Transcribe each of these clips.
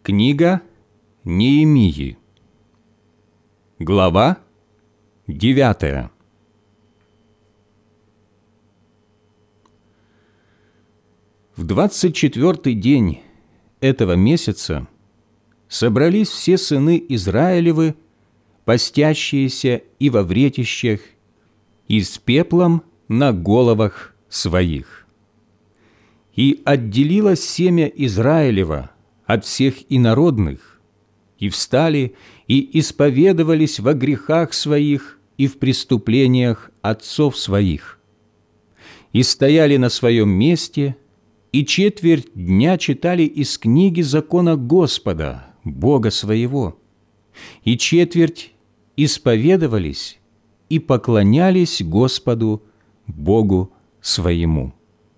Книга Неемии, глава 9. В 24-й день этого месяца собрались все сыны Израилевы, постящиеся и во вретищах, и с пеплом на головах своих. И отделилось семя Израилева от всех инородных, и встали, и исповедовались во грехах своих и в преступлениях отцов своих, и стояли на своем месте, и четверть дня читали из книги закона Господа, Бога своего, и четверть исповедовались и поклонялись Господу, Богу своему.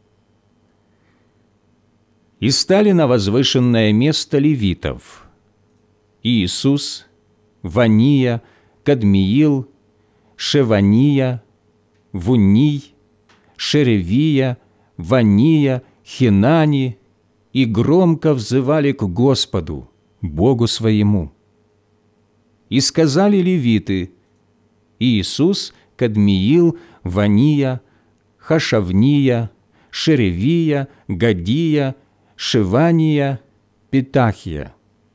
И стали на возвышенное место левитов: Иисус, Вания, Кадмиил, Шевания, Вунний, Шеревия, Вания, Хинани, и громко взывали к Господу, Богу своему. И сказали левиты: Иисус, Кадмиил, Вания, Хашавния, Шеревия, Гадия, Шевания, Петахия: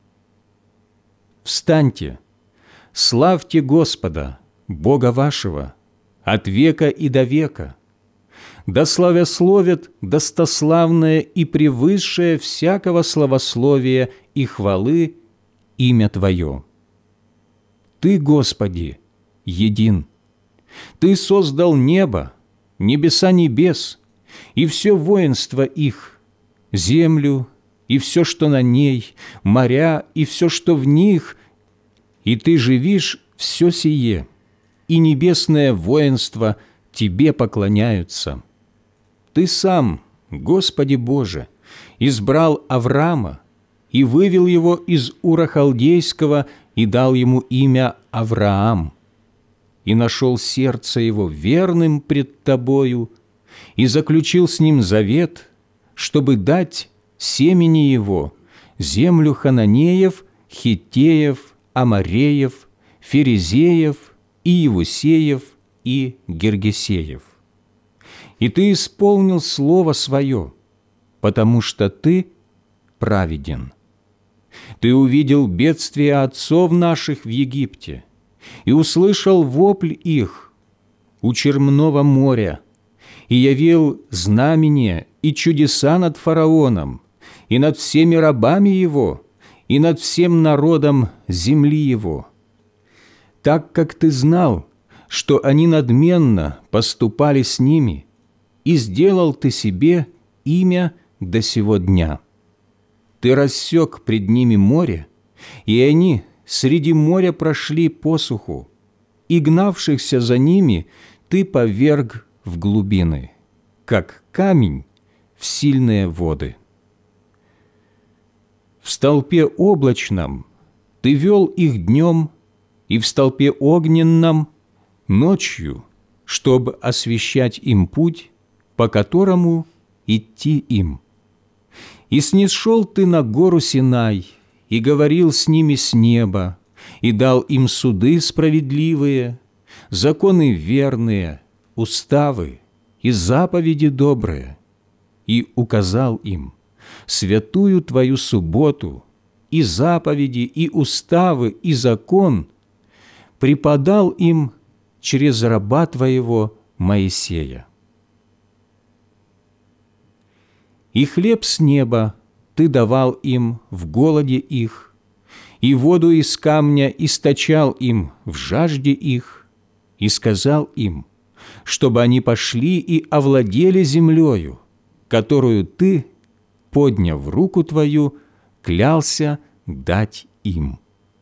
встаньте, славьте Господа, Бога вашего, от века и до века. Да славясловят достославное и превысшее всякого славословия и хвалы имя Твое. Ты, Господи, един. Ты создал небо, небеса небес, и все воинство их, землю и все, что на ней, моря и все, что в них, и Ты живишь все сие, и небесное воинство Тебе поклоняются. Ты сам, Господи Боже, избрал Авраама и вывел его из Ура Халдейского и дал ему имя Авраам, и нашел сердце его верным пред Тобою, и заключил с ним завет, чтобы дать семени его землю хананеев, хиттеев, амореев, ферезеев, и иевусеев, и гергесеев. И Ты исполнил слово Свое, потому что Ты праведен. Ты увидел бедствия отцов наших в Египте и услышал вопль их у Черного моря, и явил знамения и чудеса над фараоном, и над всеми рабами его, и над всем народом земли его. Так как Ты знал, что они надменно поступали с ними, и сделал Ты себе имя до сего дня. Ты рассек пред ними море, и они среди моря прошли посуху, и гнавшихся за ними Ты поверг в глубины, как камень в сильные воды. В столпе облачном Ты вел их днем, и в столпе огненном ночью, чтобы освещать им путь, по которому идти им. И снисшел Ты на гору Синай, и говорил с ними с неба, и дал им суды справедливые, законы верные, уставы и заповеди добрые, и указал им святую Твою субботу, и заповеди, и уставы, и закон преподал им через раба Твоего Моисея. И хлеб с неба Ты давал им в голоде их, и воду из камня источал им в жажде их, и сказал им, чтобы они пошли и овладели землею, которую Ты, подняв руку Твою, клялся дать им.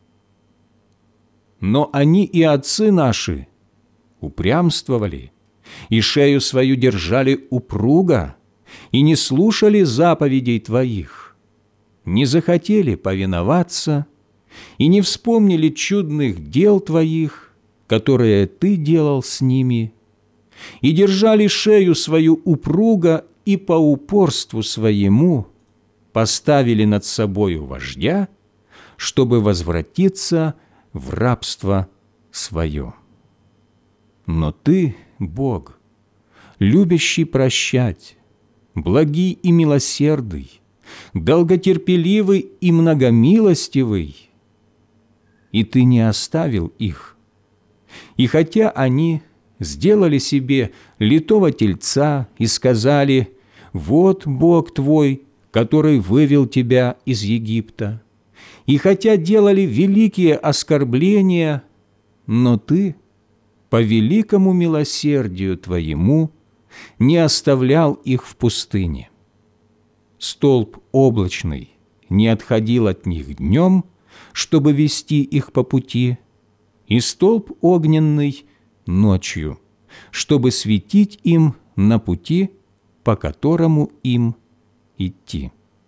Но они и отцы наши упрямствовали, и шею свою держали упруго, и не слушали заповедей Твоих, не захотели повиноваться, и не вспомнили чудных дел Твоих, которые Ты делал с ними, и держали шею свою упруго, и по упорству своему поставили над собою вождя чтобы возвратиться в рабство свое. Но Ты, Бог, любящий прощать, благий и милосердный, долготерпеливый и многомилостивый, и Ты не оставил их. И хотя они сделали себе литого тельца и сказали: «Вот Бог твой, который вывел тебя из Египта», и хотя делали великие оскорбления, но Ты по великому милосердию Твоему не оставлял их в пустыне. Столб облачный не отходил от них днем, чтобы вести их по пути, и столб огненный ночью, чтобы светить им на пути, по которому им идти.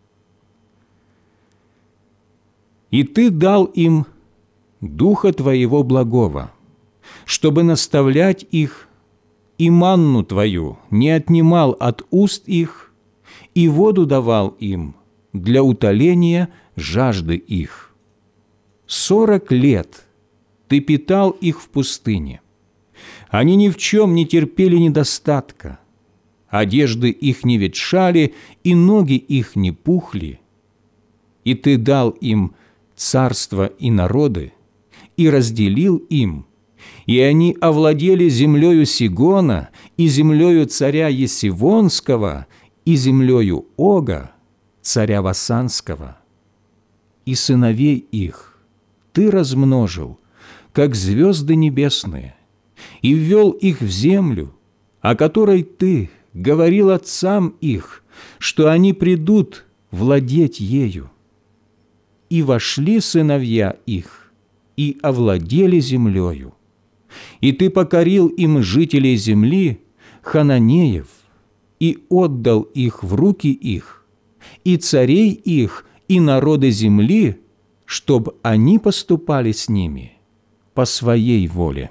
И Ты дал им Духа Твоего благого, чтобы наставлять их, и манну Твою не отнимал от уст их, и воду давал им для утоления жажды их. 40 лет Ты питал их в пустыне. Они ни в чем не терпели недостатка. Одежды их не ветшали, и ноги их не пухли. И Ты дал им царства и народы, и разделил им, и они овладели землею Сигона, и землею царя Есивонского, и землею Ога, царя Васанского. И сыновей их Ты размножил, как звезды небесные, и ввел их в землю, о которой Ты говорил отцам их, что они придут владеть ею. И вошли сыновья их, и овладели землею. И Ты покорил им жителей земли, хананеев, и отдал их в руки их, и царей их, и народы земли, чтоб они поступали с ними по своей воле.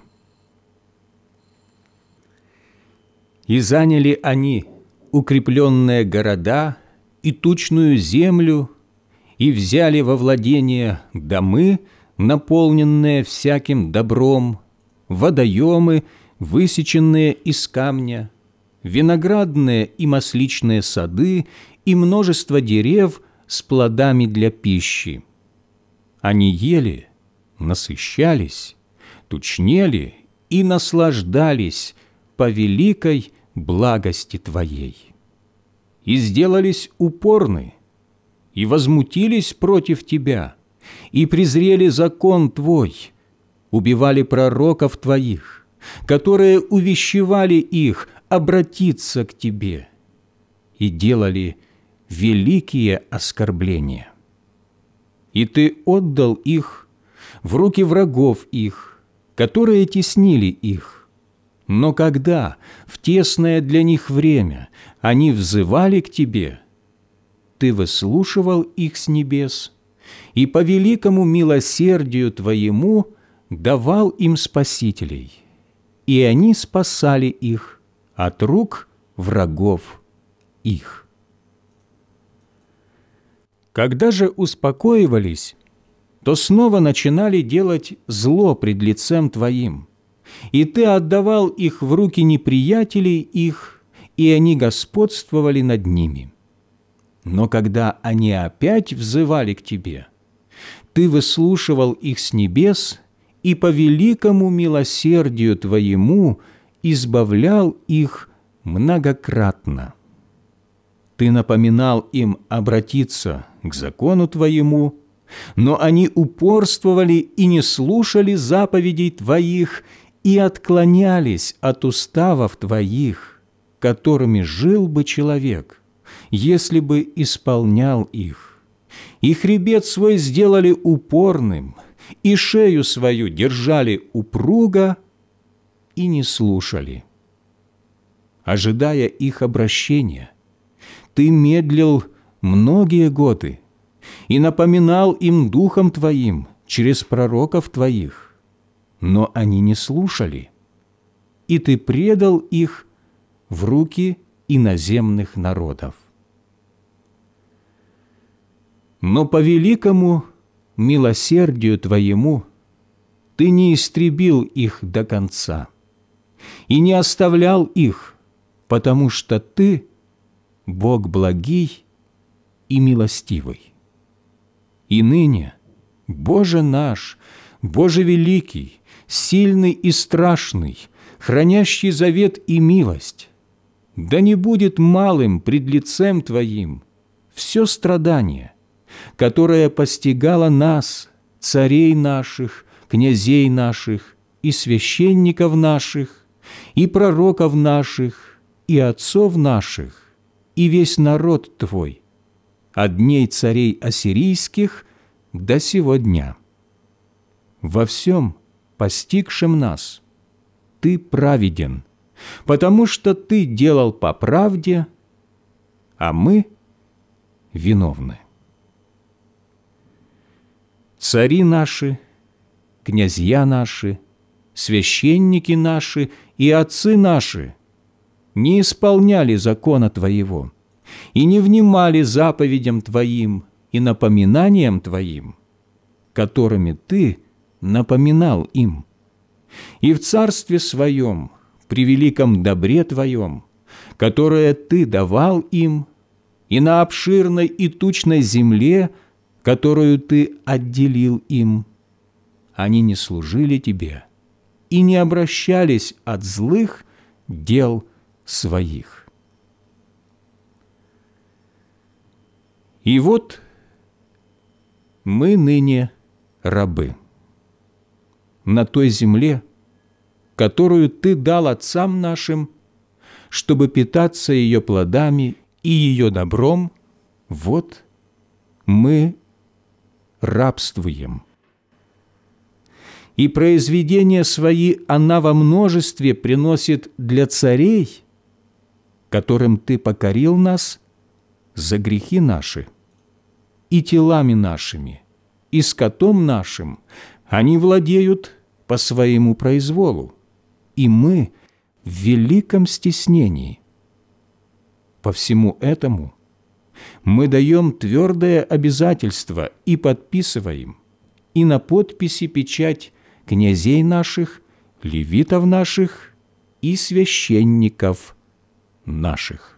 И заняли они укрепленные города и тучную землю, и взяли во владение домы, наполненные всяким добром, водоемы, высеченные из камня, виноградные и масличные сады и множество дерев с плодами для пищи. Они ели, насыщались, тучнели и наслаждались по великой благости Твоей. И сделались упорны, и возмутились против Тебя, и презрели закон Твой, убивали пророков Твоих, которые увещевали их обратиться к Тебе, и делали великие оскорбления. И Ты отдал их в руки врагов их, которые теснили их. Но когда в тесное для них время они взывали к Тебе, Ты выслушивал их с небес, и по великому милосердию Твоему давал им спасителей, и они спасали их от рук врагов их. Когда же успокоивались, то снова начинали делать зло пред лицем Твоим, и Ты отдавал их в руки неприятелей их, и они господствовали над ними. Но когда они опять взывали к Тебе, Ты выслушивал их с небес и по великому милосердию Твоему избавлял их многократно. Ты напоминал им обратиться к закону Твоему, но они упорствовали и не слушали заповедей Твоих и отклонялись от уставов Твоих, которыми жил бы человек, если бы исполнял их. И хребет свой сделали упорным, и шею свою держали упруго и не слушали. Ожидая их обращения, Ты медлил многие годы и напоминал им Духом Твоим через пророков Твоих, но они не слушали, и Ты предал их в руки иноземных народов. Но по великому милосердию Твоему Ты не истребил их до конца и не оставлял их, потому что Ты – Бог благий и милостивый. И ныне, Боже наш, Боже великий, сильный и страшный, хранящий завет и милость, да не будет малым пред лицем Твоим все страдание, которое постигало нас, царей наших, князей наших и священников наших, и пророков наших, и отцов наших, и весь народ Твой, от дней царей ассирийских до сего дня. Во всем постигшем нас Ты праведен, потому что Ты делал по правде, а мы виновны. Цари наши, князья наши, священники наши и отцы наши не исполняли закона Твоего и не внимали заповедям Твоим и напоминаниям Твоим, которыми Ты напоминал им. И в Царстве Своем, при великом добре Твоем, которое Ты давал им, и на обширной и тучной земле, которую Ты отделил им, они не служили Тебе и не обращались от злых дел своих. И вот мы ныне рабы на той земле, которую Ты дал отцам нашим, чтобы питаться ее плодами и ее добром, вот мы рабствуем. И произведения свои она во множестве приносит для царей, которым Ты покорил нас за грехи наши, и телами нашими, и скотом нашим они владеют по своему произволу, и мы в великом стеснении. По всему этому мы даем твердое обязательство и подписываем, и на подписи печать князей наших, левитов наших и священников наших.